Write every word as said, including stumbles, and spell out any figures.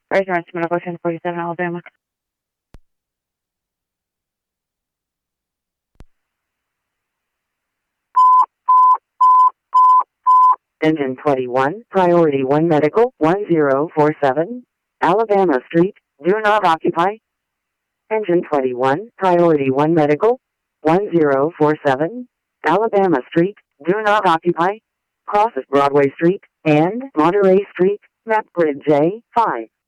Residence Medical Center, forty-seven, Alabama. Engine twenty-one, Priority one Medical, one zero four seven, Alabama Street, do not occupy. Engine twenty-one, Priority one Medical, one zero four seven, Alabama Street, do not occupy. Crosses Broadway Street and Monterey Street, map grid J five.